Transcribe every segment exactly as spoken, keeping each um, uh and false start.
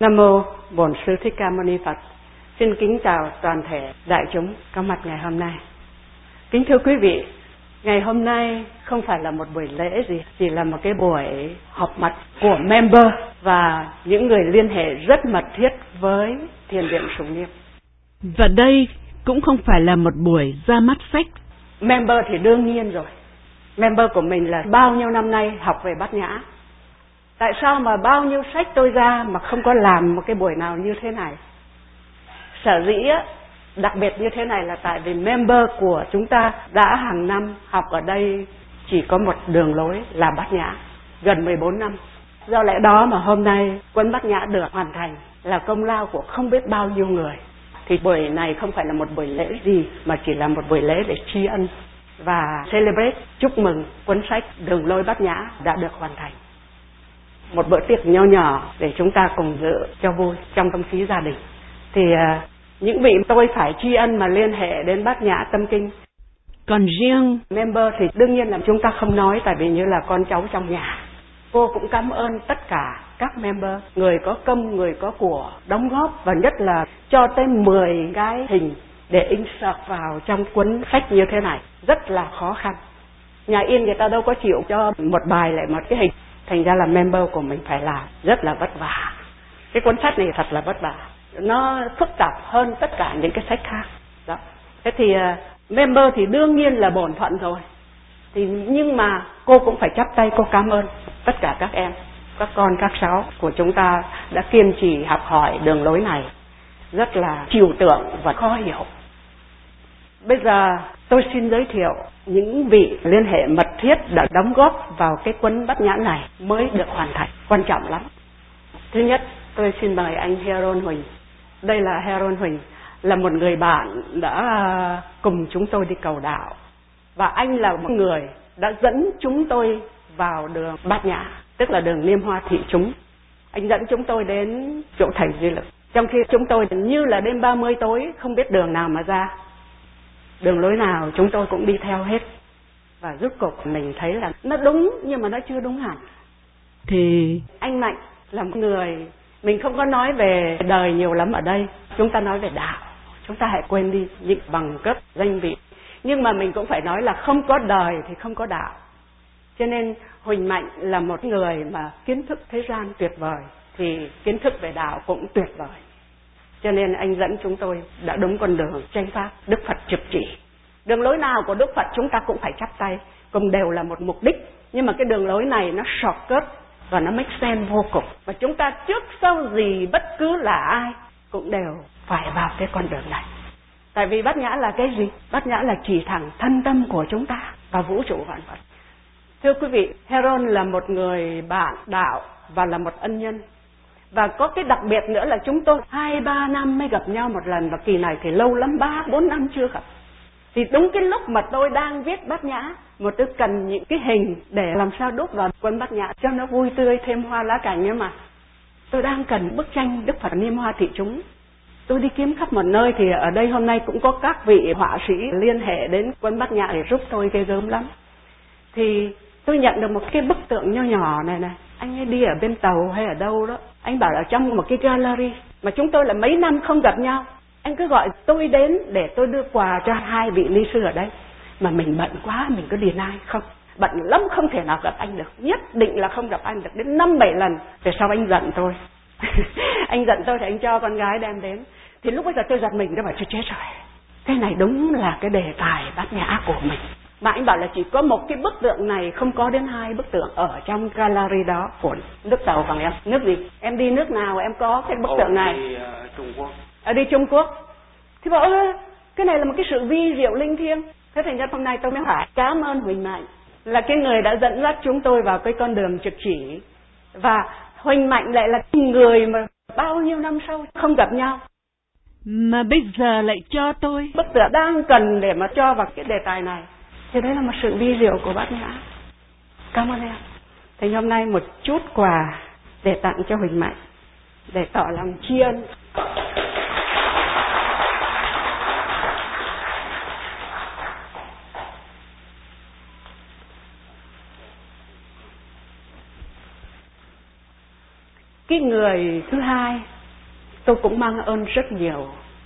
Nam mô Bổn Sư Thích Ca Mâu Ni Phật. Xin kính chào toàn thể đại chúng có mặt ngày hôm nay. Kính thưa quý vị, ngày hôm nay không phải là một buổi lễ gì, chỉ là một cái buổi họp mặt của member và những người liên hệ rất mật thiết với Thiền viện Sùng Nghiêm. Và đây cũng không phải là một buổi ra mắt sách. Member thì đương nhiên rồi. Member của mình là bao nhiêu năm nay học về Bát Nhã. Tại sao mà bao nhiêu sách tôi ra mà không có làm một cái buổi nào như thế này? Sở dĩ á, đặc biệt như thế này là tại vì member của chúng ta đã hàng năm học ở đây chỉ có một đường lối là Bát Nhã, gần mười bốn năm. Do lẽ đó mà hôm nay cuốn Bát Nhã được hoàn thành là công lao của không biết bao nhiêu người. Thì buổi này không phải là một buổi lễ gì mà chỉ là một buổi lễ để tri ân và celebrate, chúc mừng cuốn sách Đường Lối Bát Nhã đã được hoàn thành. Một bữa tiệc nho nhỏ để chúng ta cùng dự cho vui trong không khí gia đình. Thì uh, những vị tôi phải tri ân mà liên hệ đến Bát Nhã Tâm Kinh. Còn riêng member thì đương nhiên là chúng ta không nói, tại vì như là con cháu trong nhà. Cô cũng cảm ơn tất cả các member, người có công, người có của đóng góp, và nhất là cho tới mười cái hình để insert vào trong cuốn sách như thế này. Rất là khó khăn. Nhà in người ta đâu có chịu cho một bài lại một cái hình. Thành ra là member của mình phải làm rất là vất vả. Cái cuốn sách này thật là vất vả. Nó phức tạp hơn tất cả những cái sách khác. Đó. Thế thì uh, member thì đương nhiên là bổn phận rồi. Thì nhưng mà cô cũng phải chắp tay cô cảm ơn tất cả các em, các con, các cháu của chúng ta đã kiên trì học hỏi đường lối này. Rất là trừu tượng và khó hiểu. Bây giờ tôi xin giới thiệu những vị liên hệ mật thiết đã đóng góp vào cái cuốn Bát Nhã này mới được hoàn thành, quan trọng lắm. Thứ nhất, tôi xin mời anh Heron Huỳnh. Đây là Heron Huỳnh, là một người bạn đã cùng chúng tôi đi cầu đạo. Và anh là một người đã dẫn chúng tôi vào đường Bát Nhã, tức là đường Niêm Hoa Thị Chúng. Anh dẫn chúng tôi đến chỗ thầy Duy Lực. Trong khi chúng tôi như là đêm ba mươi tối, không biết đường nào mà ra. Đường lối nào chúng tôi cũng đi theo hết. Và rốt cuộc mình thấy là nó đúng nhưng mà nó chưa đúng hẳn. Thì anh Mạnh là một người, mình không có nói về đời nhiều lắm ở đây. Chúng ta nói về đạo. Chúng ta hãy quên đi những bằng cấp, danh vị. Nhưng mà mình cũng phải nói là không có đời thì không có đạo. Cho nên Huỳnh Mạnh là một người mà kiến thức thế gian tuyệt vời, thì kiến thức về đạo cũng tuyệt vời. Cho nên anh dẫn chúng tôi đã đúng con đường chánh pháp Đức Phật trực chỉ. Đường lối nào của Đức Phật chúng ta cũng phải chắp tay, cùng đều là một mục đích. Nhưng mà cái đường lối này nó shortcut và nó make sense vô cùng. Và chúng ta trước sau gì bất cứ là ai cũng đều phải vào cái con đường này. Tại vì Bát Nhã là cái gì? Bát Nhã là chỉ thẳng thân tâm của chúng ta và vũ trụ vạn vật. Thưa quý vị, Heron là một người bạn đạo và là một ân nhân. Và có cái đặc biệt nữa là chúng tôi hai ba năm mới gặp nhau một lần, và kỳ này thì lâu lắm, ba bốn năm chưa gặp. Thì đúng cái lúc mà tôi đang viết Bát Nhã, một tôi cần những cái hình để làm sao đúc vào cuốn Bát Nhã cho nó vui tươi, thêm hoa lá cảnh. Nhưng mà tôi đang cần bức tranh Đức Phật Niêm Hoa Thị Chúng. Tôi đi kiếm khắp một nơi, thì ở đây hôm nay cũng có các vị họa sĩ liên hệ đến cuốn Bát Nhã để giúp tôi ghê gớm lắm. Thì tôi nhận được một cái bức tượng nho nhỏ này này. Anh ấy đi ở bên tàu hay ở đâu đó, anh bảo là trong một cái gallery mà chúng tôi là mấy năm không gặp nhau. Anh cứ gọi tôi đến để tôi đưa quà cho hai vị ni sư ở đây. Mà mình bận quá, mình cứ deny không. Bận lắm không thể nào gặp anh được. Nhất định là không gặp anh được. Đến năm bảy lần. Về sau anh giận tôi. Anh giận tôi thì anh cho con gái đem đến. Thì lúc bây giờ tôi giật mình, tôi bảo tôi chết rồi. Cái này đúng là cái đề tài Bát Nhã của mình. Mà anh bảo là chỉ có một cái bức tượng này, không có đến hai bức tượng ở trong gallery đó của nước Tàu. Bằng em, nước gì? Em đi nước nào em có cái bức tượng này? Đi uh, Trung Quốc. À, đi Trung Quốc. Thì bảo ơ, cái này là một cái sự vi diệu linh thiêng. Thế thành ra hôm nay tôi mới hỏi cảm ơn Huỳnh Mạnh, là cái người đã dẫn dắt chúng tôi vào cái con đường trực chỉ. Và Huỳnh Mạnh lại là người mà bao nhiêu năm sau không gặp nhau, mà bây giờ lại cho tôi bức tượng đang cần để mà cho vào cái đề tài này. Thì đấy là một sự vi diệu của Bát Nhã. Cảm ơn em. Thì hôm nay một chút quà để tặng cho Huỳnh Mạnh, để tỏ lòng tri ân. Cái người thứ hai tôi cũng mang ơn rất nhiều.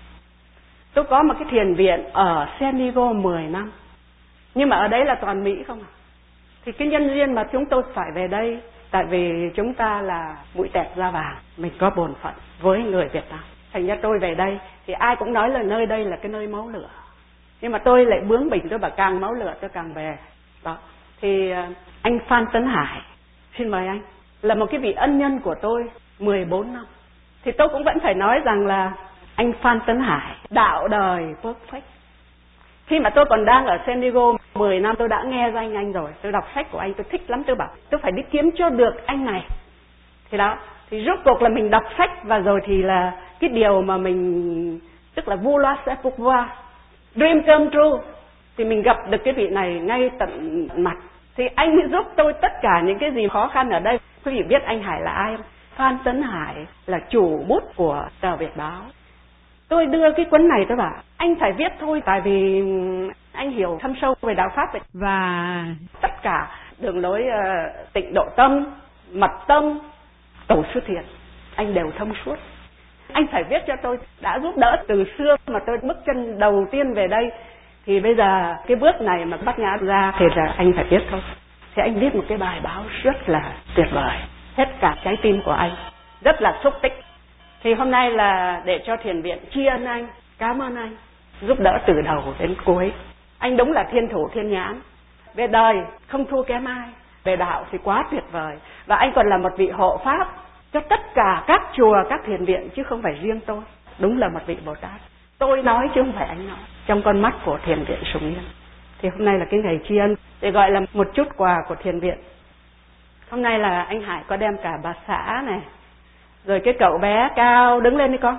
Tôi có một cái thiền viện ở San Diego mười năm, nhưng mà ở đấy là toàn Mỹ không à. Thì cái nhân duyên mà chúng tôi phải về đây, tại vì chúng ta là mũi tẹt da vàng, mình có bổn phận với người Việt Nam. Thành ra tôi về đây thì ai cũng nói là nơi đây là cái nơi máu lửa, nhưng mà tôi lại bướng bỉnh, tôi bảo càng máu lửa tôi càng về. Đó. Thì anh Phan Tấn Hải, xin mời anh, là một cái vị ân nhân của tôi mười bốn năm. Thì tôi cũng vẫn phải nói rằng là anh Phan Tấn Hải, đạo đời perfect. Khi mà tôi còn đang ở San Diego mười năm, tôi đã nghe danh anh rồi, tôi đọc sách của anh, tôi thích lắm, tôi bảo tôi phải đi kiếm cho được anh này. Thì đó, thì rốt cuộc là mình đọc sách và rồi thì là cái điều mà mình, tức là vouloir c'est pouvoir, dream come true, thì mình gặp được cái vị này ngay tận mặt. Thì anh giúp tôi tất cả những cái gì khó khăn ở đây. Quý vị biết anh Hải là ai không? Phan Tấn Hải là chủ bút của tờ Việt Báo. Tôi đưa cái cuốn này, tôi bảo anh phải viết thôi, tại vì anh hiểu thâm sâu về đạo Pháp. Và tất cả đường lối uh, tịnh độ tâm, mật tâm, tổ sư thiền, anh đều thông suốt. Anh phải viết cho tôi, đã giúp đỡ từ xưa mà tôi bước chân đầu tiên về đây. Thì bây giờ cái bước này mà bắt nhã ra thì là anh phải viết thôi. Thì anh viết một cái bài báo rất là tuyệt vời, hết cả trái tim của anh, rất là xúc tích. Thì hôm nay là để cho thiền viện tri ân anh, cảm ơn anh giúp đỡ từ đầu đến cuối. Anh đúng là thiên thủ thiên nhãn, về đời không thua kém ai, về đạo thì quá tuyệt vời. Và anh còn là một vị hộ pháp cho tất cả các chùa, các thiền viện, chứ không phải riêng tôi. Đúng là một vị Bồ Tát. Tôi nói chứ không phải anh nói, trong con mắt của thiền viện Sùng Yên. Thì hôm nay là cái ngày tri ân, để gọi là một chút quà của thiền viện. Hôm nay là anh Hải có đem cả bà xã này, rồi cái cậu bé cao, đứng lên đi con.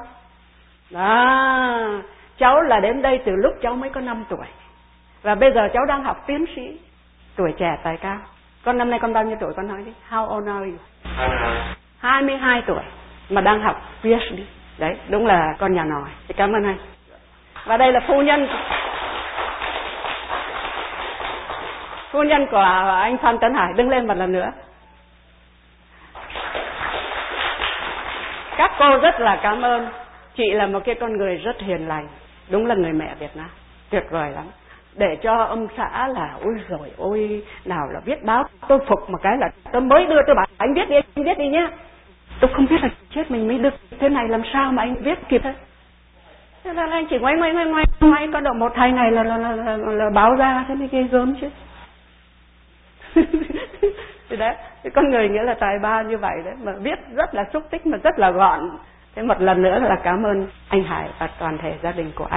Đó, cháu là đến đây từ lúc cháu mới có năm tuổi. Và bây giờ cháu đang học tiến sĩ, tuổi trẻ tài cao. Con năm nay con bao nhiêu tuổi, con nói đi. How old are you? hai mươi hai tuổi, mà đang học ph đê. Đấy, đúng là con nhà nòi. Thì cảm ơn anh. Và đây là phu nhân Phu nhân của anh Phan Tấn Hải, đứng lên một lần nữa. Các cô rất là cảm ơn. Chị là một cái con người rất hiền lành, đúng là người mẹ Việt Nam, tuyệt vời lắm. Để cho ông xã là ôi rồi ôi, nào là viết báo, tôi phục một cái là tôi mới đưa, tôi bảo anh viết đi, anh viết đi nhé. Tôi không biết là chết mình mới được thế này, làm sao mà anh viết kịp thế. Thế là anh chỉ ngoái ngoái ngoái ngoái, ngoái có độ một hai ngày là là, là, là, là báo ra, thế mới ghê gớm chứ. Thì đấy, cái con người nghĩa là tài ba như vậy đấy, mà viết rất là xúc tích mà rất là gọn. Thế một lần nữa là cảm ơn anh Hải và toàn thể gia đình của anh.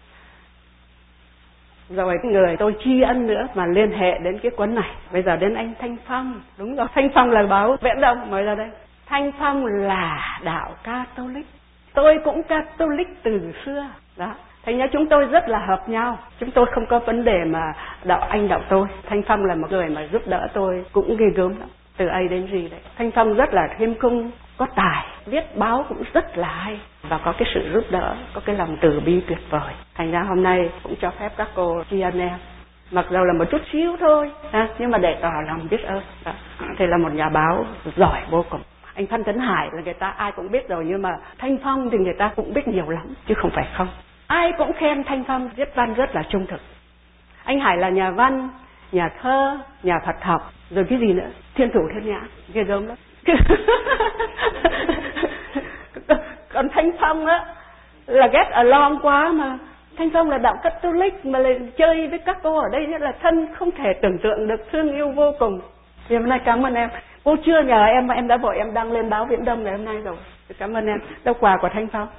Rồi cái người tôi tri ân nữa mà liên hệ đến cái cuốn này, bây giờ đến anh Thanh Phong. Đúng rồi, Thanh Phong là báo Viễn Đông, mời ra đây. Thanh Phong là đạo Catholic, tôi cũng Catholic từ xưa đó. Thành ra chúng tôi rất là hợp nhau, chúng tôi không có vấn đề mà đạo anh đạo tôi. Thanh Phong là một người mà giúp đỡ tôi cũng ghê gớm lắm, từ A đến G đấy. Thanh Phong rất là khiêm cung, có tài, viết báo cũng rất là hay và có cái sự giúp đỡ, có cái lòng từ bi tuyệt vời. Thành ra hôm nay cũng cho phép các cô tri ân em, mặc dù là một chút xíu thôi ha, nhưng mà để tỏ lòng biết ơn. Đó. Thì là một nhà báo giỏi vô cùng. Anh Phan Tấn Hải là người ta ai cũng biết rồi, nhưng mà Thanh Phong thì người ta cũng biết nhiều lắm chứ không phải không. Ai cũng khen Thanh Phong viết văn rất là trung thực. Anh Hải là nhà văn, nhà thơ, nhà Phật học, rồi cái gì nữa, thiên thủ thiên nhãn, ghê gớm lắm. Còn Thanh Phong á là get along quá mà. Thanh Phong là đạo Catholic mà lại chơi với các cô ở đây rất là thân, không thể tưởng tượng được, thương yêu vô cùng. Thì hôm nay cảm ơn em. Cô chưa nhờ em mà em đã vội em đăng lên báo Viễn Đông ngày hôm nay rồi. Cảm ơn em. Đâu quà của Thanh Phong.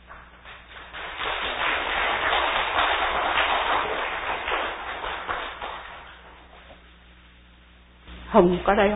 Hùng có đây không?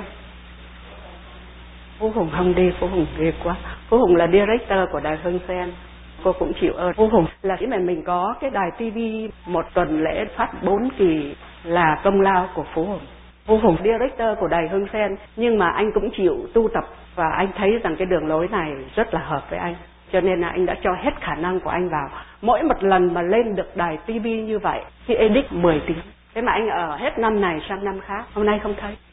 Phú Hùng không đi, Phú Hùng ghê quá. Phú Hùng là director của đài Hương Sen. Cô cũng chịu ơn. Phú Hùng là khi mà mình có cái đài tivi một tuần lễ phát bốn kỳ là công lao của Phú Hùng. Phú Hùng director của đài Hương Sen, nhưng mà anh cũng chịu tu tập và anh thấy rằng cái đường lối này rất là hợp với anh. Cho nên là anh đã cho hết khả năng của anh vào. Mỗi một lần mà lên được đài tivi như vậy thì edit mười tiếng. Thế mà anh ở hết năm này sang năm khác, hôm nay không thấy.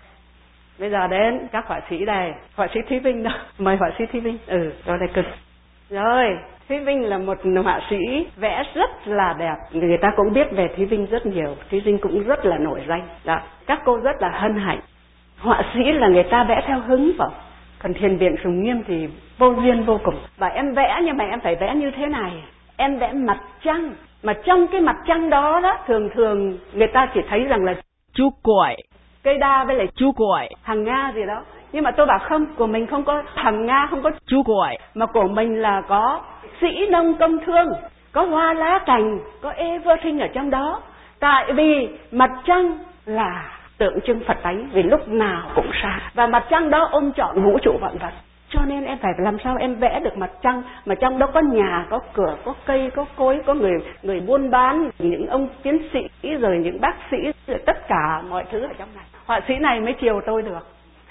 Bây giờ đến các họa sĩ đây, họa sĩ Thúy Vinh đâu, mời họa sĩ Thúy Vinh. Ừ, rồi đây cực. Rồi, Thúy Vinh là một họa sĩ vẽ rất là đẹp. Người ta cũng biết về Thúy Vinh rất nhiều. Thúy Vinh cũng rất là nổi danh. Đó, các cô rất là hân hạnh. Họa sĩ là người ta vẽ theo hứng vào. Còn Thiền viện Sùng Nghiêm thì vô duyên vô cùng. Và em vẽ nhưng mà em phải vẽ như thế này. Em vẽ mặt trăng. Mà trong cái mặt trăng đó đó, thường thường người ta chỉ thấy rằng là chú cuội, cây đa với lại chú cuội, thằng Nga gì đó. Nhưng mà tôi bảo không, của mình không có thằng Nga, không có chú cuội, mà của mình là có sĩ nông công thương, có hoa lá cành, có everything ở trong đó. Tại vì mặt trăng là tượng trưng Phật tánh, vì lúc nào cũng sáng. Và mặt trăng đó ôm trọn vũ trụ vạn vật. Cho nên em phải làm sao em vẽ được mặt trăng mà trong đó có nhà, có cửa, có cây, có cối, có người người buôn bán, những ông tiến sĩ, rồi những bác sĩ, rồi tất cả mọi thứ ở trong này. Họa sĩ này mới chiều tôi được.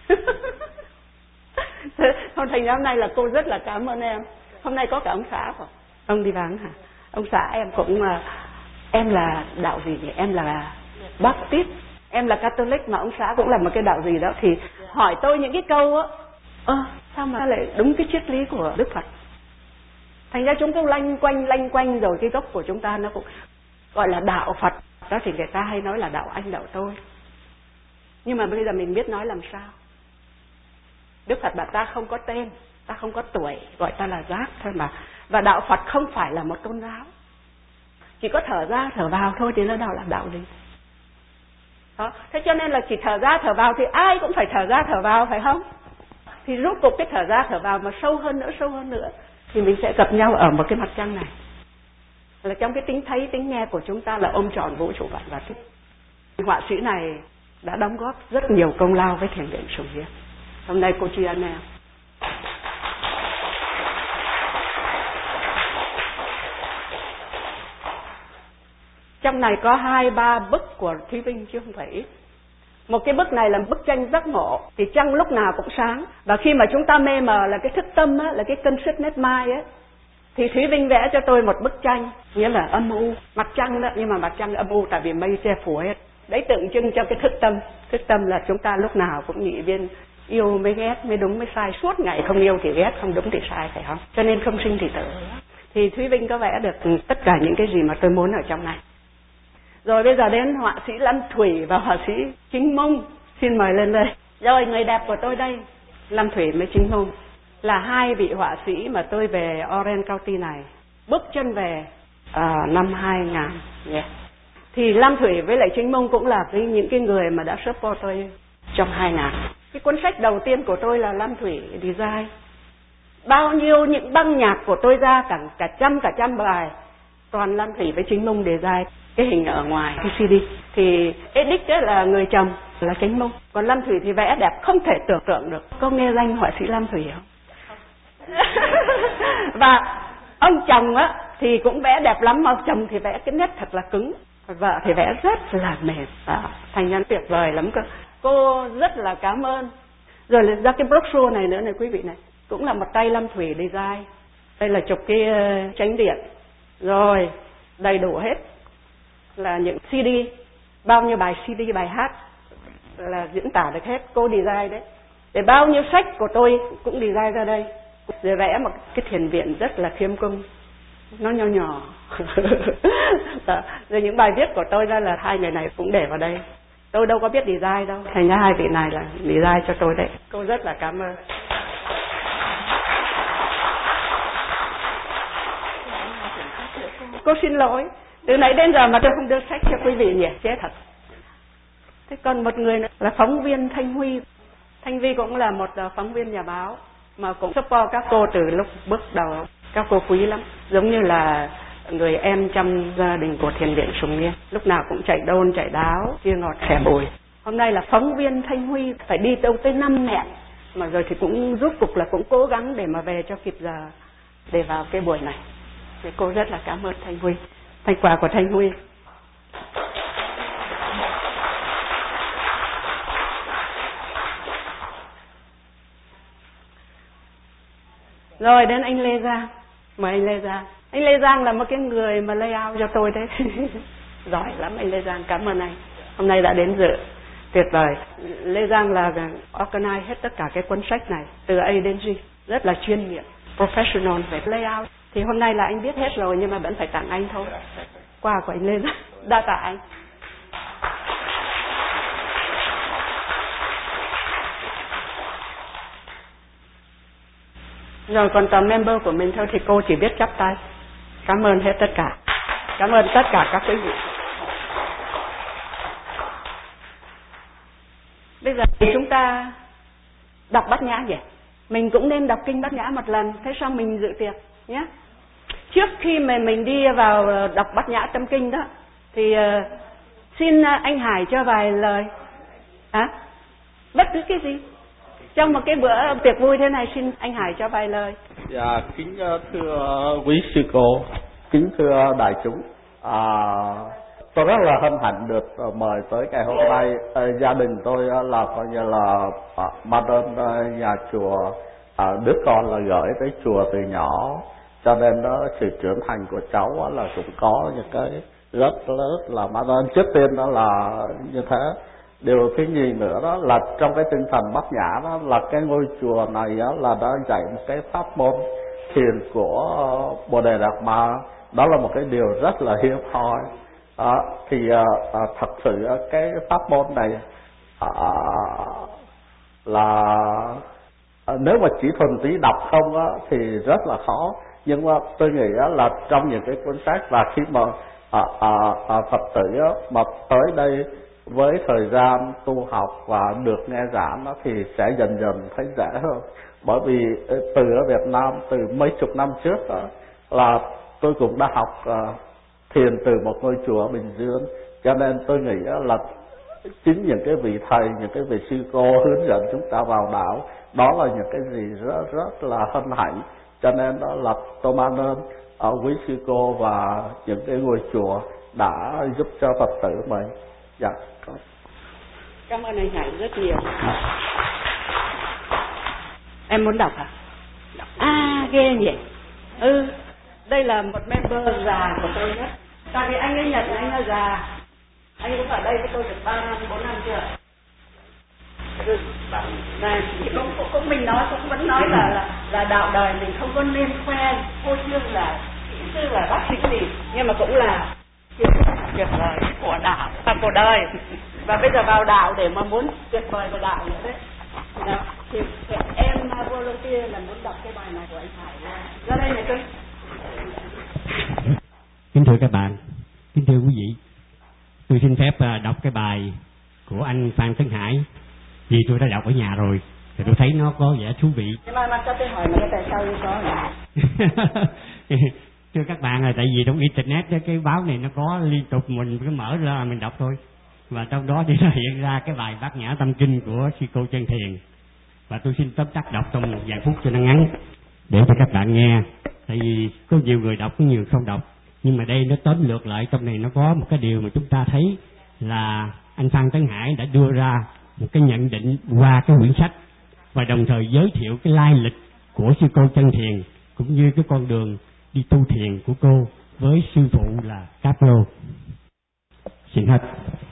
Hôm thành hôm nay là cô rất là cảm ơn em. Hôm nay có cả ông xã không? Ông đi vắng hả? Ông xã em cũng, em là đạo gì nhỉ? Em là Baptist, em là Catholic, mà ông xã cũng là một cái đạo gì đó. Thì hỏi tôi những cái câu á, ơ à, sao mà lại đúng cái triết lý của Đức Phật. Thành ra chúng tôi lanh quanh lanh quanh rồi cái gốc của chúng ta nó cũng gọi là đạo Phật. Đó thì người ta hay nói là đạo anh đạo tôi. Nhưng mà bây giờ mình biết nói làm sao. Đức Phật bảo ta không có tên, ta không có tuổi, gọi ta là giác thôi mà. Và đạo Phật không phải là một tôn giáo. Chỉ có thở ra thở vào thôi thì nó đạo là đạo gì. Đó. Thế cho nên là chỉ thở ra thở vào thì ai cũng phải thở ra thở vào, phải không? Thì rốt cuộc cái thở ra thở vào mà sâu hơn nữa, sâu hơn nữa thì mình sẽ gặp nhau ở một cái mặt trăng này. Là trong cái tính thấy, tính nghe của chúng ta là ôm trọn vũ trụ vạn vật. Họa sĩ này đã đóng góp rất nhiều công lao với Thiền viện Sùng Nghiêm. Hôm nay cô tri ân em. Trong này có hai ba bức của Thúy Vinh chứ không phải ít. Một cái bức này là bức tranh giác ngộ, thì trăng lúc nào cũng sáng. Và khi mà chúng ta mê mờ là cái thức tâm á, là cái consciousness mind á, thì Thúy Vinh vẽ cho tôi một bức tranh, nghĩa là âm u, mặt trăng đó, nhưng mà mặt trăng âm u tại vì mây che phủ hết. Đấy tượng trưng cho cái thức tâm. Thức tâm là chúng ta lúc nào cũng nhị viên, yêu mới ghét, mới đúng mới sai, suốt ngày không yêu thì ghét, không đúng thì sai, phải không? Cho nên không sinh thì tử. Thì Thúy Vinh có vẽ được tất cả những cái gì mà tôi muốn ở trong này. Rồi bây giờ đến họa sĩ Lâm Thủy và họa sĩ Chính Mông. Xin mời lên đây. Rồi người đẹp của tôi đây, Lâm Thủy với Chính Mông, là hai vị họa sĩ mà tôi về Orange County này bước chân về uh, năm hai nghìn. Yeah. Thì Lâm Thủy với lại Chính Mông cũng là cái, những cái người mà đã support tôi trong hai nghìn. Cái cuốn sách đầu tiên của tôi là Lâm Thủy Design. Bao nhiêu những băng nhạc của tôi ra cả, cả trăm cả trăm bài, toàn Lâm Thủy với Chính Mông design. Cái hình ở ngoài cái xê đê thì edit đó là người chồng là Chính Mông, còn Lâm Thủy thì vẽ đẹp không thể tưởng tượng được. Có nghe danh họa sĩ Lâm Thủy không? Và ông chồng á thì cũng vẽ đẹp lắm, mà ông chồng thì vẽ cái nét thật là cứng, vợ thì vẽ rất là mềm. Đó, thành nhân tuyệt vời lắm cơ. Cô rất là cảm ơn. Rồi ra cái brochure này nữa này quý vị này, cũng là một tay Lâm Thủy design. Đây là chụp cái uh, chánh điện, rồi đầy đủ hết là những xê đê, bao nhiêu bài xê đê, bài hát là diễn tả được hết, cô design đấy. Để bao nhiêu sách của tôi cũng design ra đây. Rồi vẽ một cái thiền viện rất là khiêm cung, nó nhỏ nhỏ. Rồi những bài viết của tôi ra là hai người này cũng để vào đây. Tôi đâu có biết design đâu, thành ra hai vị này là design cho tôi đấy. Cô rất là cảm ơn. Cô xin lỗi, từ nãy đến giờ mà tôi không đưa sách cho quý vị nhỉ, chết thật. Thế còn một người nữa là phóng viên Thanh Huy. Thanh Huy cũng là một phóng viên nhà báo mà cũng support các cô từ lúc bước đầu. Các cô quý lắm, giống như là người em trong gia đình của Thiền viện Sùng Nghiêm, lúc nào cũng chạy đôn chạy đáo, chia ngọt sẻ bùi. Hôm nay là phóng viên Thanh Huy phải đi đâu tới năm hẹn, mà rồi thì cũng rút cục là cũng cố gắng để mà về cho kịp giờ để vào cái buổi này. Thì cô rất là cảm ơn Thanh Huy. Thành quả của Thanh Huy. Rồi đến anh Lê Giang. Mời anh Lê Giang. Anh Lê Giang là một cái người mà layout cho tôi đấy. Giỏi lắm anh Lê Giang, cảm ơn anh. Hôm nay đã đến dự, tuyệt vời. Lê Giang là organize hết tất cả cái cuốn sách này từ A đến G, rất là chuyên nghiệp. professional về layout. Thì hôm nay là anh biết hết rồi nhưng mà vẫn phải tặng anh thôi. Quà của anh lên. Đa tạ anh. Rồi còn tầm member của mình thôi thì cô chỉ biết chắp tay. Cảm ơn hết tất cả. Cảm ơn tất cả các quý vị. Bây giờ thì chúng ta đọc Bát Nhã vậy. Mình cũng nên đọc kinh Bát Nhã một lần. Thế xong mình dự tiệc nhé. Trước khi mà mình đi vào đọc Bát Nhã tâm kinh đó thì uh, xin anh Hải cho vài lời. Hả? Bất cứ cái gì. Trong một cái bữa tiệc vui thế này xin anh Hải cho vài lời. Dạ, kính thưa quý sư cô, kính thưa đại chúng. À, tôi rất là hân hạnh được mời tới ngày hôm nay. À, gia đình tôi là coi như là à, ma đơn nhà chùa, à, đứa con là gửi tới chùa từ nhỏ, cho nên đó sự trưởng thành của cháu là cũng có những cái rất lớn là ma đơn. Trước tiên đó là như thế. Điều thứ nhì nữa đó là trong cái tinh thần Bát Nhã đó là cái ngôi chùa này đó là đã dạy một cái pháp môn thiền của Bồ Đề Đạt Ma. Đó là một cái điều rất là hiếm hoi. À, thì à, à, thật sự cái pháp môn này à, là à, nếu mà chỉ thuần túy đọc không á, thì rất là khó. Nhưng mà tôi nghĩ á, là trong những cái cuốn sách và khi mà à, à, à, Phật tử á, mà tới đây với thời gian tu học và được nghe giảng đó thì sẽ dần dần thấy dễ hơn. Bởi vì từ ở Việt Nam từ mấy chục năm trước đó, là tôi cũng đã học uh, thiền từ một ngôi chùa ở Bình Dương, cho nên tôi nghĩ là chính những cái vị thầy, những cái vị sư cô hướng dẫn chúng ta vào đạo, đó là những cái gì rất rất là hân hạnh. Cho nên đó là tôi mang ơn ở quý sư cô và những cái ngôi chùa đã giúp cho Phật tử mình. Dạ. Cảm ơn anh Hải rất nhiều. Em muốn đọc hả? Đọc. À, ghê nhỉ. Ừ, đây là một member già của tôi nhất. Tại vì anh ấy nhận anh là già. Anh cũng ở đây với tôi được ba năm, bốn năm chưa? Ừ. Này, cũng, cũng, cũng mình nói, cũng vẫn nói là, là, là đạo đời mình không có nên khoe phô trương là kỹ sư là bác sĩ gì. Nhưng mà cũng là tuyệt vời của đạo và của đời. Và bây giờ vào đạo để mà muốn tuyệt vời của đạo nữa đấy. Đó. Thì, thì em volunteer là muốn đọc cái bài này của anh Hải. Ra đây này tôi. Kính thưa các bạn, kính thưa quý vị, tôi xin phép đọc cái bài của anh Phan Tấn Hải. Vì tôi đã đọc ở nhà rồi thì tôi thấy nó có vẻ thú vị. Nhưng mà mà cho tôi hỏi mà tại sao tôi có này? Thưa các bạn, là tại vì trong internet cái báo này nó có liên tục, mình cứ mở ra mình đọc thôi. Và trong đó thì nó hiện ra cái bài Bát Nhã Tâm Kinh của sư cô Chân Thiền. Và tôi xin tóm tắt đọc trong một vài phút cho nó ngắn để cho các bạn nghe. Tại vì có nhiều người đọc, có nhiều người không đọc. Nhưng mà đây nó tóm lược lại, trong này nó có một cái điều mà chúng ta thấy là anh Phan Tấn Hải đã đưa ra một cái nhận định qua cái quyển sách và đồng thời giới thiệu cái lai lịch của sư cô Chân Thiền cũng như cái con đường đi tu thiền của cô với sư phụ là Capro. Xin hết.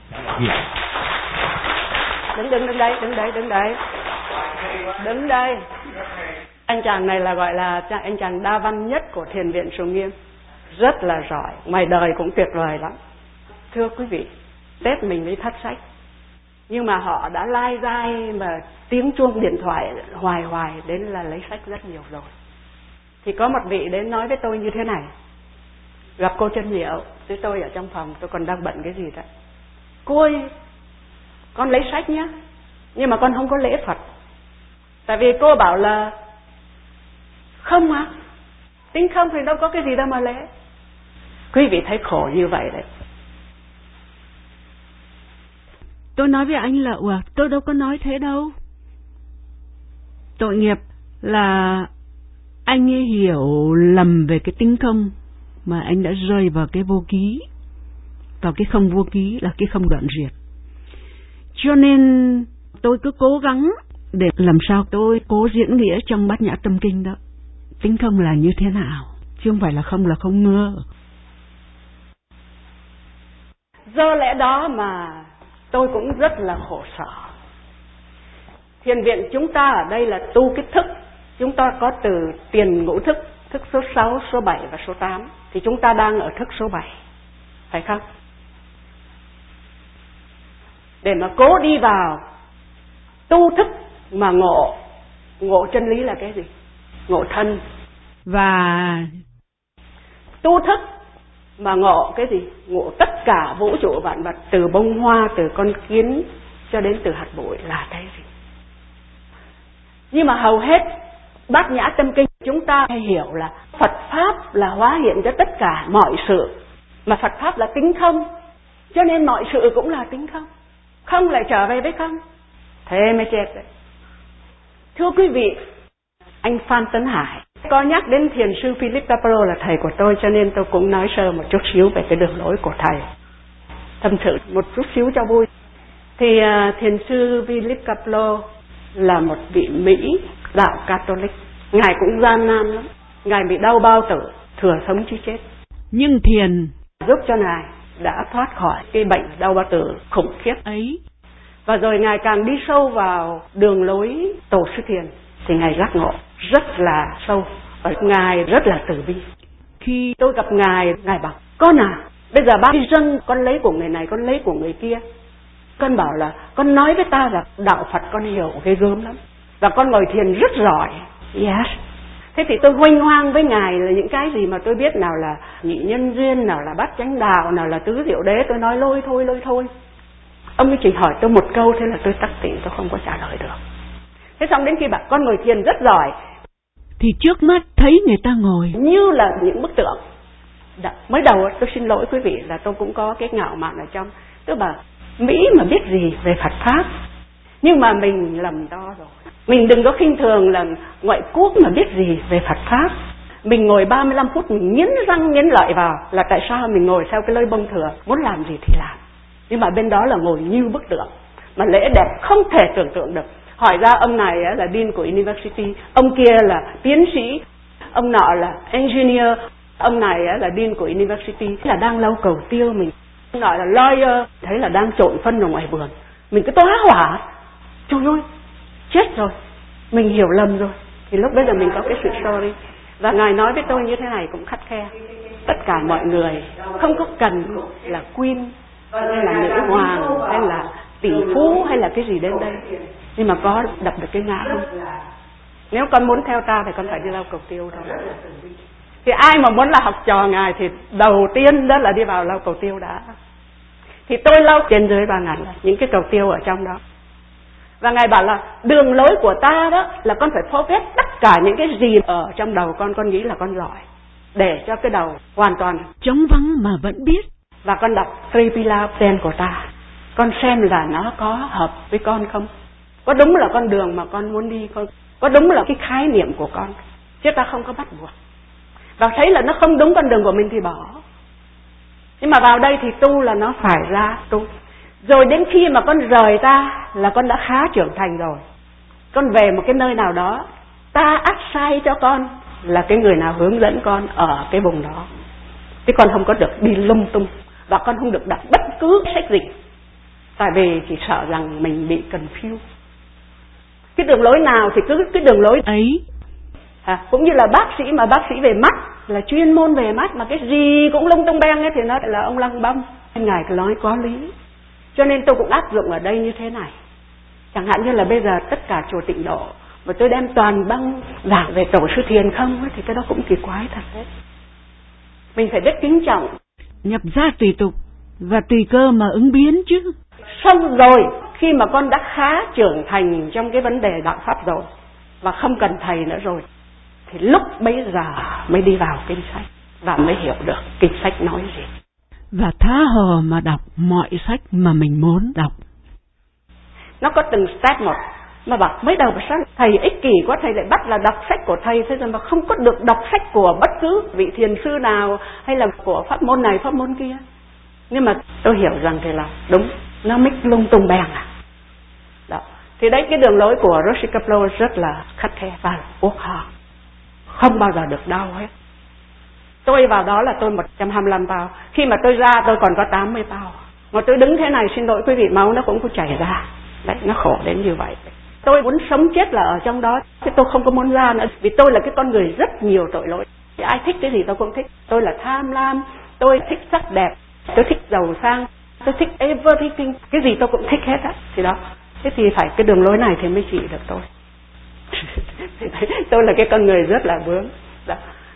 Đứng đứng đứng đây, đứng đây, đứng đây. Đứng đây. Anh chàng này là gọi là anh chàng đa văn nhất của Thiền viện Sùng Nghiêm. Rất là giỏi, ngoài đời cũng tuyệt vời lắm. Thưa quý vị, Tết mình mới thất sách. Nhưng mà họ đã lai dai mà tiếng chuông điện thoại hoài hoài đến là lấy sách rất nhiều rồi. Thì có một vị đến nói với tôi như thế này. Gặp cô Chân Diệu, với tôi ở trong phòng, tôi còn đang bận cái gì đó. Cô ơi, con lấy sách nhé, nhưng mà con không có lễ Phật. Tại vì cô bảo là không á, tính không thì đâu có cái gì đâu mà lễ. Quý vị thấy khổ như vậy đấy. Tôi nói với anh là ủa, tôi đâu có nói thế đâu. Tội nghiệp là anh ấy hiểu lầm về cái tính không, mà anh đã rơi vào cái vô ký, vào cái không vô ký là cái không đoạn diệt. Cho nên tôi cứ cố gắng để làm sao tôi cố diễn nghĩa trong Bát Nhã Tâm Kinh đó. Tính không là như thế nào, chứ không phải là không là không ngơ. Do lẽ đó mà tôi cũng rất là khổ sở. Thiền viện chúng ta ở đây là tu cái thức, chứ chúng ta có từ tiền ngũ thức, thức số sáu, số bảy và số tám. Thì chúng ta đang ở thức số bảy, phải không? Để mà cố đi vào tu thức mà ngộ, ngộ chân lý là cái gì? Ngộ thân. Và tu thức mà ngộ cái gì? Ngộ tất cả vũ trụ vạn vật, từ bông hoa, từ con kiến cho đến từ hạt bụi là cái gì? Nhưng mà hầu hết Bát Nhã Tâm Kinh chúng ta hay hiểu là Phật Pháp là hóa hiện cho tất cả mọi sự, mà Phật Pháp là tính không, cho nên mọi sự cũng là tính không, không lại trở về với không, thế mới chết đấy. Thưa quý vị, anh Phan Tấn Hải có nhắc đến thiền sư Philip Kapleau là thầy của tôi, cho nên tôi cũng nói sơ một chút xíu về cái đường lối của thầy, tâm sự một chút xíu cho vui. Thì uh, thiền sư Philip Kapleau là một vị Mỹ đạo Catholic. Ngài cũng gian nan lắm, Ngài bị đau bao tử, thừa sống chứ chết. Nhưng thiền giúp cho Ngài đã thoát khỏi cái bệnh đau bao tử khủng khiếp ấy. Và rồi Ngài càng đi sâu vào đường lối tổ sư thiền thì Ngài giác ngộ rất là sâu, và Ngài rất là từ bi. Khi tôi gặp Ngài, Ngài bảo: con à, bây giờ bác đi dâng, con lấy của người này, con lấy của người kia. Con bảo là con nói với ta là đạo Phật con hiểu ghê gớm lắm, và con ngồi thiền rất giỏi. Yes. Thế thì tôi huênh hoang với Ngài là những cái gì mà tôi biết, nào là nhị nhân duyên, nào là bát chánh đạo, nào là tứ diệu đế, tôi nói lôi thôi lôi thôi. Ông ấy chỉ hỏi tôi một câu, thế là tôi tắc tỉnh, tôi không có trả lời được. Thế xong đến khi bảo con ngồi thiền rất giỏi, thì trước mắt thấy người ta ngồi như là những bức tượng. Đã, mới đầu tôi xin lỗi quý vị là tôi cũng có cái ngạo mạn ở trong. Tôi bảo Mỹ mà biết gì về Phật Pháp, nhưng mà mình lầm to rồi. Mình đừng có khinh thường là ngoại quốc mà biết gì về Phật Pháp. Mình ngồi ba mươi lăm phút mình nghiến răng nghiến lợi vào là tại sao mình ngồi theo cái lơi bông thừa, muốn làm gì thì làm. Nhưng mà bên đó là ngồi như bức tượng, mà lễ đẹp không thể tưởng tượng được. Hỏi ra ông này là Dean của University, ông kia là tiến sĩ, ông nọ là engineer, ông này là Dean của University, là đang lau cầu tiêu mình. Ông nọ là lawyer, thấy là đang trộn phân ở ngoài vườn. Mình cứ tóa hỏa, trời ơi, chết rồi, mình hiểu lầm rồi. Thì lúc bây giờ mình có cái sự sorry. Và Ngài nói với tôi như thế này cũng khắt khe: tất cả mọi người không có cần là queen hay là nữ hoàng hay là tỷ phú hay là cái gì đến đây, nhưng mà có đập được cái ngã không? Nếu con muốn theo ta thì con phải đi lau cầu tiêu thôi. Thì ai mà muốn là học trò Ngài thì đầu tiên đó là đi vào lau cầu tiêu đã. Thì tôi lau trên dưới ba ngàn những cái cầu tiêu ở trong đó. Và Ngài bảo là đường lối của ta đó là con phải forget tất cả những cái gì ở trong đầu con, con nghĩ là con giỏi, để cho cái đầu hoàn toàn trống vắng mà vẫn biết. Và con đọc Tripila Ten của ta, con xem là nó có hợp với con không, có đúng là con đường mà con muốn đi không, có đúng là cái khái niệm của con, chứ ta không có bắt buộc. Và thấy là nó không đúng con đường của mình thì bỏ. Nhưng mà vào đây thì tu là nó phải ra tu. Rồi đến khi mà con rời ta là con đã khá trưởng thành rồi. Con về một cái nơi nào đó, ta ắt sai cho con là cái người nào hướng dẫn con ở cái vùng đó. Chứ con không có được đi lung tung, và con không được đọc bất cứ sách gì, tại vì chỉ sợ rằng mình bị confused. Cái đường lối nào thì cứ cái đường lối ấy. À, cũng như là bác sĩ mà bác sĩ về mắt là chuyên môn về mắt, mà cái gì cũng lung tung beng ấy thì nó là ông lăng băm. Ngài nói có lý, cho nên tôi cũng áp dụng ở đây như thế này. Chẳng hạn như là bây giờ tất cả chùa Tịnh Độ mà tôi đem toàn băng giảng về tổ sư thiền không ấy, thì cái đó cũng kỳ quái thật đấy. Mình phải biết kính trọng. Nhập ra tùy tục và tùy cơ mà ứng biến chứ. Xong rồi khi mà con đã khá trưởng thành trong cái vấn đề đạo pháp rồi và không cần thầy nữa rồi, thì lúc bấy giờ mới đi vào kinh sách và mới hiểu được kinh sách nói gì. Và tha hồ mà đọc mọi sách mà mình muốn đọc. Nó có từng step một. Mà bảo mới đầu mà sao thầy ích kỷ quá, thầy lại bắt là đọc sách của thầy, thế rồi mà không có được đọc sách của bất cứ vị thiền sư nào hay là của pháp môn này pháp môn kia. Nhưng mà tôi hiểu rằng thì là đúng, nó mix lung tung beng à. Đó. Thì đấy, cái đường lối của Roshi Kapleau rất là khắt khe và uốc hò, không bao giờ được đau hết. Tôi vào đó là tôi một trăm hai mươi lăm bao, khi mà tôi ra tôi còn có tám mươi bao. Mà tôi đứng thế này, xin lỗi quý vị, máu nó cũng có chảy ra. Đấy, nó khổ đến như vậy. Tôi muốn sống chết là ở trong đó, chứ tôi không có muốn ra nữa. Vì tôi là cái con người rất nhiều tội lỗi. Ai thích cái gì tôi cũng thích. Tôi là tham lam, tôi thích sắc đẹp, tôi thích giàu sang, tôi thích everything. Cái gì tôi cũng thích hết á. Thì đó, thế thì phải cái đường lối này thì mới chỉ được tôi. Tôi là cái con người rất là bướng. Đó.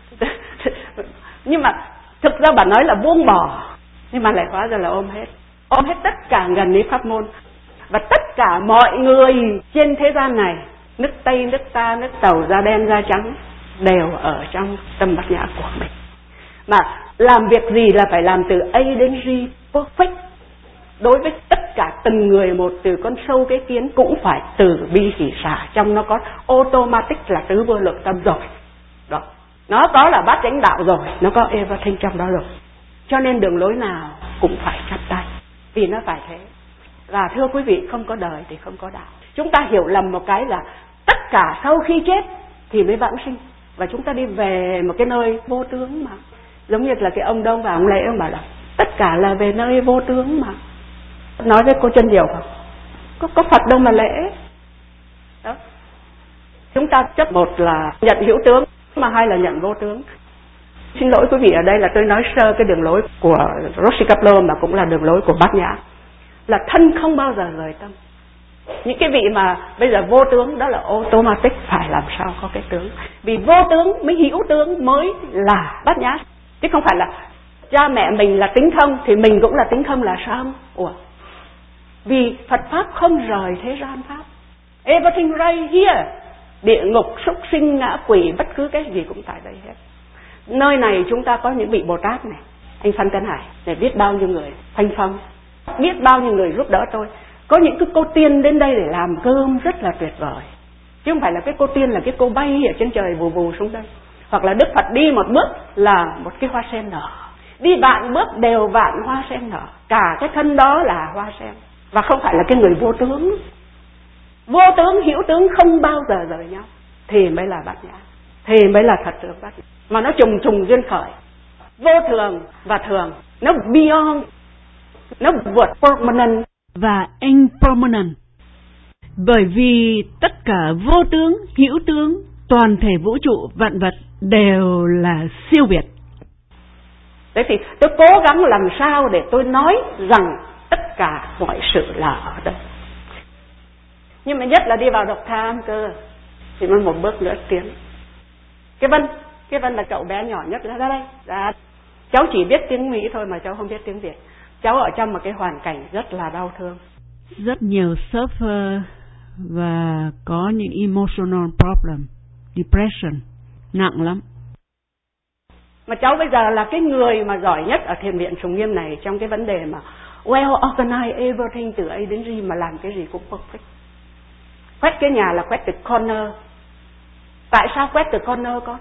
Nhưng mà thực ra bà nói là buông bỏ, nhưng mà lại hóa ra là ôm hết. Ôm hết tất cả gần ní pháp môn. Và tất cả mọi người trên thế gian này, nước Tây, nước Ta, nước Tàu, da đen, da trắng, đều ở trong tâm bát nhã của mình. Mà làm việc gì là phải làm từ A đến Z perfect. Đối với tất cả từng người một, từ con sâu cái kiến cũng phải từ bi hỷ xả. Trong nó có automatic là tứ vô lượng tâm rồi. Đó. Nó có là bát chánh đạo rồi, nó có everything trong đó rồi. Cho nên đường lối nào cũng phải chắp tay, vì nó phải thế. Và thưa quý vị, không có đời thì không có đạo. Chúng ta hiểu lầm một cái là tất cả sau khi chết thì mới vãng sinh. Và chúng ta đi về một cái nơi vô tướng mà. Giống như là cái ông Đông và ông Lễ, ông bảo là tất cả là về nơi vô tướng mà. Nói với cô Chân Diệu không? Có, có Phật đâu mà lễ. Đó. Chúng ta chấp một là nhận hữu tướng, mà hai là nhận vô tướng. Xin lỗi quý vị, ở đây là tôi nói sơ cái đường lối của Rosicaplo mà cũng là đường lối của Bát Nhã. Là thân không bao giờ rời tâm. Những cái vị mà bây giờ vô tướng đó là automatic, phải làm sao có cái tướng. Vì vô tướng mới hữu tướng mới là Bát Nhã. Chứ không phải là cha mẹ mình là tính không thì mình cũng là tính không là sao? Ủa? Vì Phật Pháp không rời thế gian Pháp. Everything right here. Địa ngục, súc sinh, ngã quỷ, bất cứ cái gì cũng tại đây hết. Nơi này chúng ta có những vị Bồ Tát này, anh Phan Tấn Hải, để biết bao nhiêu người, Thanh Phong, biết bao nhiêu người giúp đỡ tôi. Có những cái cô tiên đến đây để làm cơm rất là tuyệt vời. Chứ không phải là cái cô tiên là cái cô bay ở trên trời vù vù xuống đây. Hoặc là Đức Phật đi một bước là một cái hoa sen nở. Đi vạn bước đều vạn hoa sen nở. Cả cái thân đó là hoa sen. Và không phải là cái người vô tướng. Vô tướng, hữu tướng không bao giờ rời nhau. Thì mới là Bát Nhã. Thì mới là thật tướng Bát Nhã. Mà nó trùng trùng duyên khởi. Vô thường và thường. Nó beyond. Nó vượt permanent và impermanent. Bởi vì tất cả vô tướng, hữu tướng, toàn thể vũ trụ, vạn vật đều là siêu việt. Thế thì tôi cố gắng làm sao để tôi nói rằng tất cả mọi sự là ở đây. Nhưng mà nhất là đi vào độc tham cơ thì mới một bước nữa tiến. Cái Vân, cái Vân là cậu bé nhỏ nhất ra đây. Ra. Cháu chỉ biết tiếng Mỹ thôi mà cháu không biết tiếng Việt. Cháu ở trong một cái hoàn cảnh rất là đau thương. Rất nhiều suffer và có những emotional problem, depression, nặng lắm. Mà cháu bây giờ là cái người mà giỏi nhất ở thiền viện Sùng Nghiêm này trong cái vấn đề mà well organized everything từ A đến Z mà làm cái gì cũng perfect. Quét cái nhà là quét từ corner. Tại sao quét từ corner con?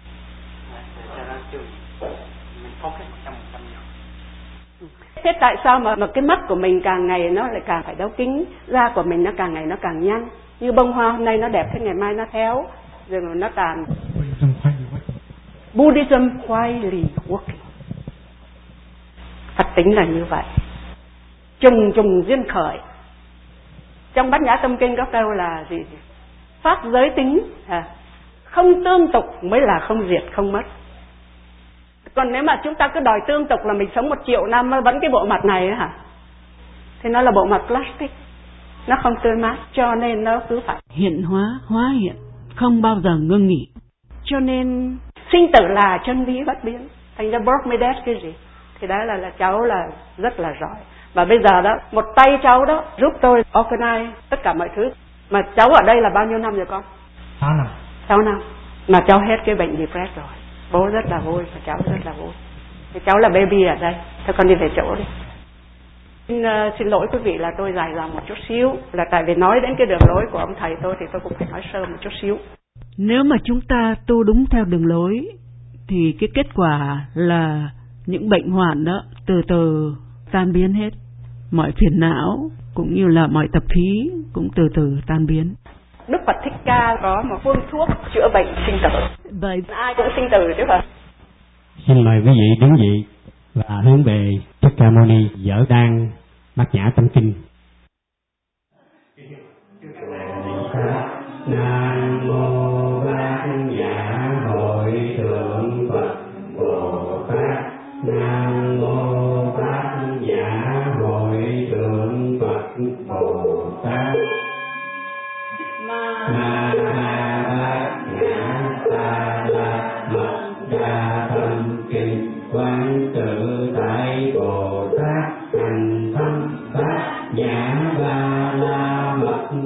Thế tại sao mà, mà cái mắt của mình càng ngày nó lại càng phải đeo kính, da của mình nó càng ngày nó càng nhăn. Như bông hoa hôm nay nó đẹp, thế ngày mai nó héo, rồi nó tàn. Buddhism quietly working. Phật tính là như vậy. Trùng trùng duyên khởi. Trong Bát Nhã Tâm Kinh có câu là gì? Pháp giới tính, à, không tương tục mới là không diệt, không mất. Còn nếu mà chúng ta cứ đòi tương tục là mình sống một triệu năm vẫn cái bộ mặt này hả? Thì nó là bộ mặt plastic, nó không tươi mát, cho nên nó cứ phải hiện hóa, hóa hiện, không bao giờ ngưng nghỉ. Cho nên sinh tử là chân lý bất biến. Thành ra birth may death cái gì? Thì đó là, là cháu là rất là giỏi. Và bây giờ đó, một tay cháu đó giúp tôi organize tất cả mọi thứ. Mà cháu ở đây là bao nhiêu năm rồi con? Sáu năm. Sáu năm. Mà cháu hết cái bệnh depressed rồi. Bố rất là vui và cháu rất là vui. Thì cháu là baby ở đây. Thôi con đi về chỗ đi. Xin, uh, xin lỗi quý vị là tôi dài dòng một chút xíu. Là tại vì nói đến cái đường lối của ông thầy tôi thì tôi cũng phải nói sơ một chút xíu. Nếu mà chúng ta tu đúng theo đường lối thì cái kết quả là những bệnh hoạn đó từ từ tan biến hết. Mọi phiền não cũng như là mọi tập khí cũng từ từ tan biến. Đức Phật Thích Ca có một phương thuốc chữa bệnh sinh tử. Bởi ai cũng sinh tử chứ hả? Xin mời quý vị đứng dậy và hướng về Thích Ca Mâu Ni dở đan Bát Nhã Tâm Kinh.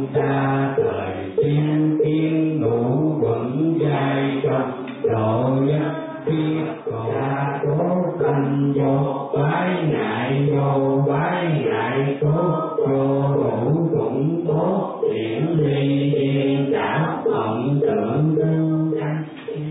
không xa thời tiên tiên ngũ quẩn giai trong độ nhất thiết là cố thành vô bái ngại vô bái ngại tốt vô đủ cũng tốt điển ly điên đảo vọng tưởng tương thanh.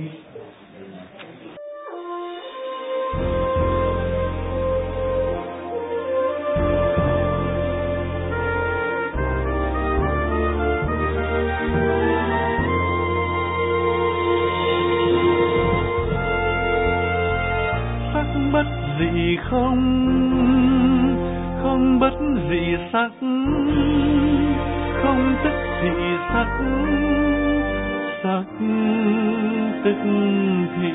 Bất dị không, không bất dị sắc, không tức thị sắc, sắc tức thị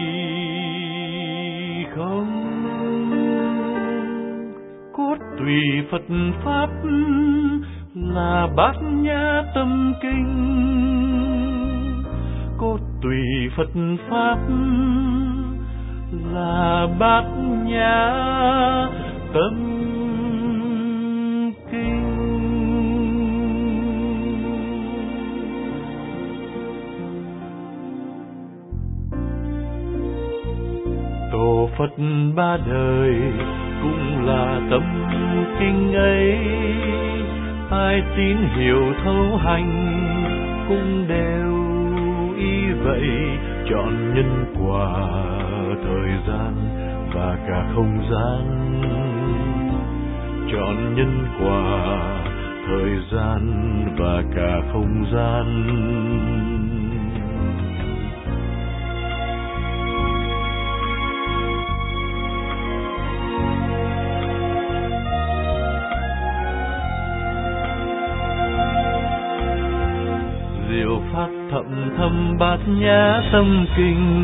không. Cốt tùy Phật Pháp là bát nhã tâm kinh, cốt tùy Phật Pháp là bát nhã tâm kinh. Tổ Phật ba đời cũng là tâm kinh ấy, ai tín hiểu thấu hành cũng đều y vậy, chọn nhân quả thời gian và cả không gian, chọn nhân quả thời gian và cả không gian. Diệu pháp thậm thâm bát nhã tâm kinh,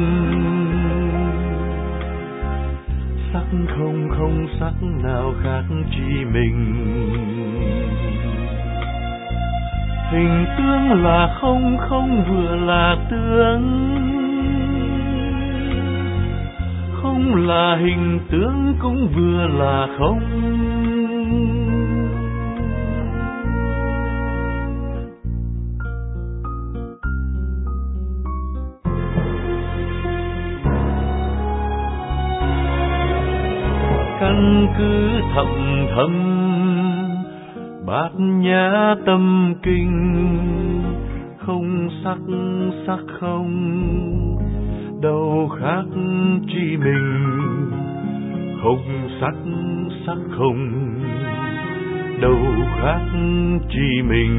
sắc không không sắc nào khác chi mình, hình tướng là không không vừa là tướng, không là hình tướng cũng vừa là không. Căn cứ thậm thâm bát nhã tâm kinh, không sắc sắc không đâu khác chi mình, không sắc sắc không đâu khác chi mình,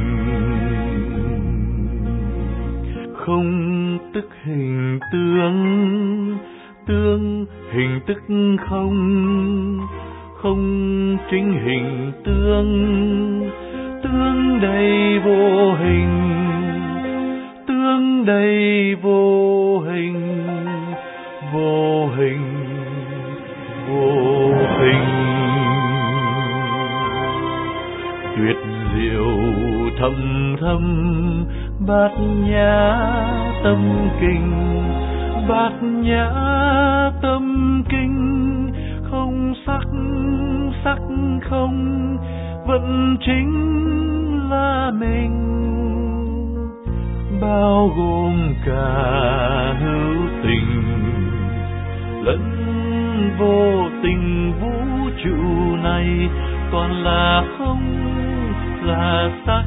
không tức hình tướng, tương hình tức không, không chính hình tương, tương đầy vô hình, tương đầy vô hình, vô hình, vô hình. Tuyệt diệu thâm thâm bát nhã tâm kinh, bát nhã tâm kinh, không sắc sắc không vẫn chính là mình, bao gồm cả hữu tình lẫn vô tình. Vũ trụ này toàn là không là sắc,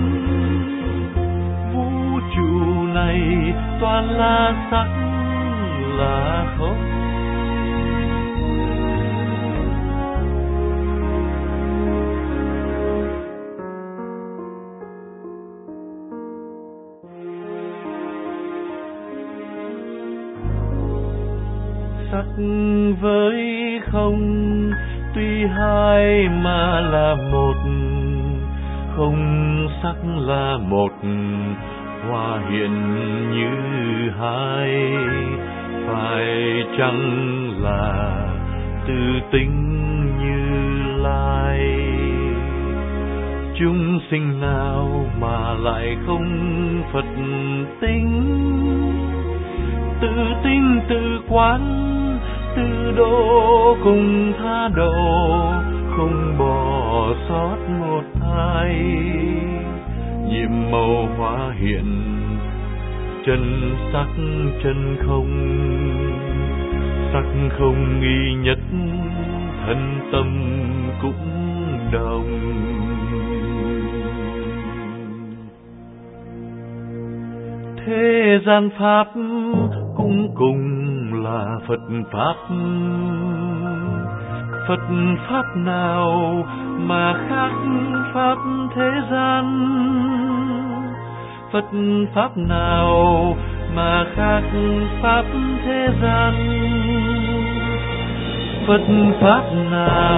vũ trụ này toàn là sắc là không. Sắc với không tuy hai mà là một, không sắc là một, hòa hiện như hai. Phải chăng là tư tính Như Lai? Chúng sinh nào mà lại không Phật tính? Tự tin tự quán, tự độ cùng tha độ, không bỏ sót một ai. màu hóa hiện, chân sắc chân không, sắc không nghi nhất, thân tâm cũng đồng. Thế gian pháp cũng cùng là Phật pháp, Phật pháp nào mà khác pháp thế gian, Phật pháp nào mà khác pháp thế gian, Phật pháp nào